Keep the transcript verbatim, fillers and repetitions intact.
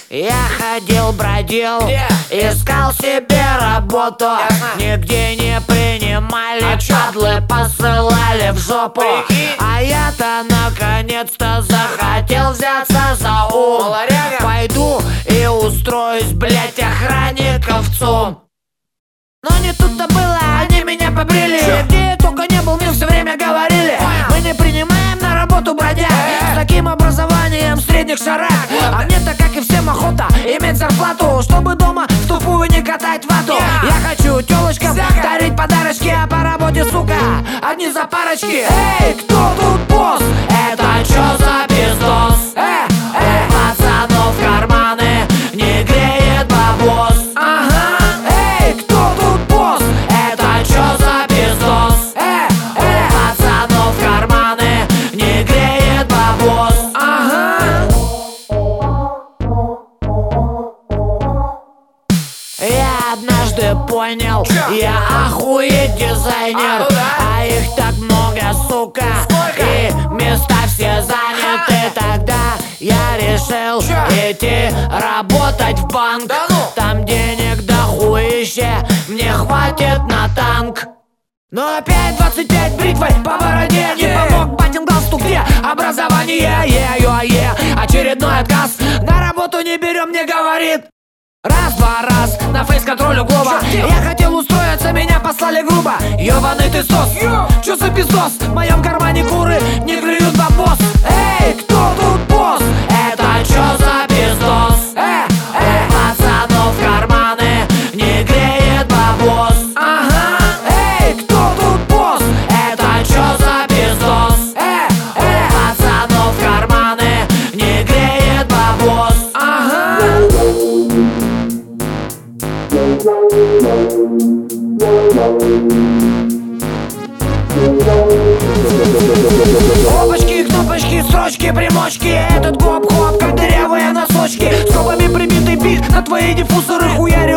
Я ходил, бродил, yeah. искал себе работу, yeah. Нигде не принимали, а чадлы посылали в жопу. Прикинь. А я-то наконец-то захотел взяться за ум. Малоряга. Пойду и устроюсь, блять, охранником в ЦУМ. Но не тут-то было, они меня побрили. Чё? Где я только не был, мне все время говорили: Понял. мы не принимаем на работу бродяг Э-э. с таким образованием в средних шарах. А мне-то, как и всем, охота иметь зарплату, чтобы дома в тупую не катать вату. Yeah. Я хочу тёлочкам Всяко. дарить подарочки, а по работе, сука, одни за парочки. Эй, кто тут босс? Это чё за пиздос? Э, э, пацанов карманы не греет бабос. Ага. Эй, кто тут босс? Это чё за пиздос? Э, э, пацанов карманы не греет бабос. Ага. Я однажды понял, Чё? я охуеть дизайнер, А, ну да. а их так много, сука, Сколько? и места все заняты. Тогда я решил Чё? идти работать в банк. Да ну? Там денег дохуище, мне хватит на танк. Но опять двадцать пять бритвой по бороде не Yeah. помог батин галстук, где образование, е, ё, е. Очередной отказ, на работу не берем, мне говорит. Раз-два раз, на фейс-контроль углова. Чё? Я хотел устроиться, меня послали грубо. Ёбаный ты сос, Йо. чё за пиздос? В моем кармане куры не клюют бабос. Эй, кто тут босс? Это чё за пиздос? Э, э, пацанов карманы не греет бабос. Ага. Эй, кто тут босс? Это чё за пиздос? Э, э, пацанов карманы не греет бабос. Ага. Опачки, кнопочки, строчки, примочки. Этот гоп-хоп, как дырявые носочки. Скобами прибитый бит на твои диффузоры хуярю.